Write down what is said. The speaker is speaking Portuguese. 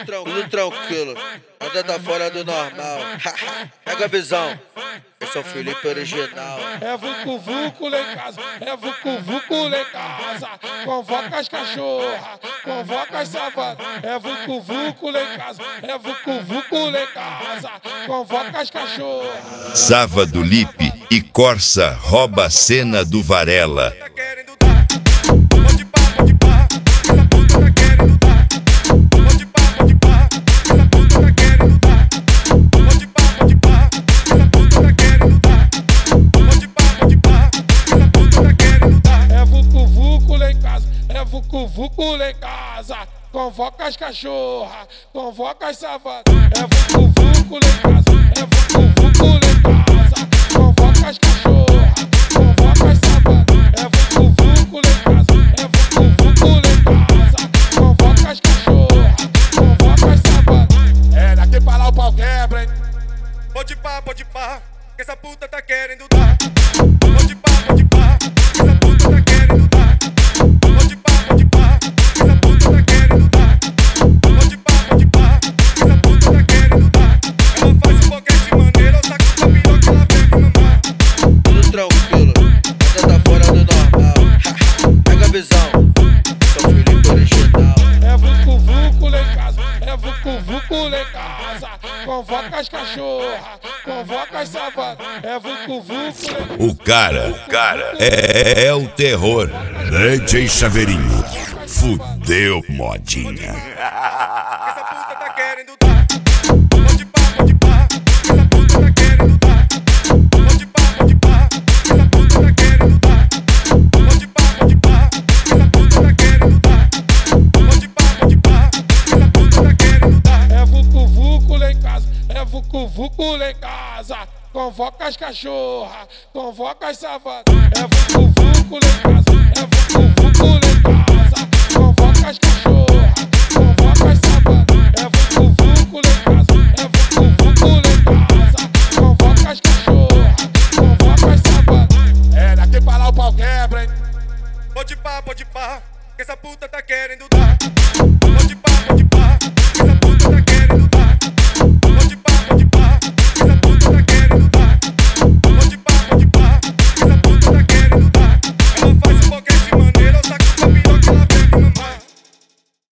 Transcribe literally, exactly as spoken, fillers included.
Tudo tranquilo, tranquilo. Nada tá fora do normal. Pega a visão. Esse é o Felipe original. É vucu vucu lá em casa, é vucu vucu lá em casa. Convoca as cachorras, convoca as savanas. É vucu vucu lá em casa, é vucu vucu lá em casa. Convoca as cachorras. Sava do Lipe e Corsa rouba a cena do Varela. É vucu vucu lá em casa, convoca as cachorras, convoca as savanas. É vucu vucu lá em casa, é vucu vucu lá em casa, convoca as cachorras, convoca as savanas. É vucu vucu lá em casa, é vucu vucu lá em casa, convoca as cachorras, convoca as savanas. É, daqui pra lá o pau quebra, hein? Pode pá, pode pá, que essa puta tá querendo dar. Pode pá, pode pá, que essa puta tá querendo dar. Pode pá, pode pá, que essa puta tá querendo dar. Pode pá, pode pá, que essa puta tá querendo dar. Ela faz um boquete maneiro, eu saco com a piroca, ela vem me mamar. Tudo tranquilo, nada tá fora do normal. Pega a visão. Esse é o Felipe original. É vucu vucu lá em casa, é vucu vucu lá em casa. Convoca as cachorras, convoca as savanas. É vucu vucu lá em casa. O cara, o cara é, é o terror. D J Chaveirinho, fudeu modinha. Essa puta tá querendo dar. Pode pá, pode pá, essa puta tá querendo dar. Pode pá, pode pá, essa puta tá querendo dar. Pode pá, pode pá, essa puta tá querendo dar. Pode pá, pode pá, essa puta tá querendo dar. É vucu vucu lá em casa, é vucu vucu lá em casa. Convoca as cachorras, convoca as savanas. É vucu vucu lá em casa, é vucu vucu lá em casa. Convoca as cachorras, convoca as savanas. É vucu vucu lá em casa, é vucu vucu lá em casa. Convoca as cachorras, convoca as savanas. É, daqui pra lá o pau quebra, hein? Pode pá, pode pá, que essa puta tá querendo dar. Pode pá, pode pá.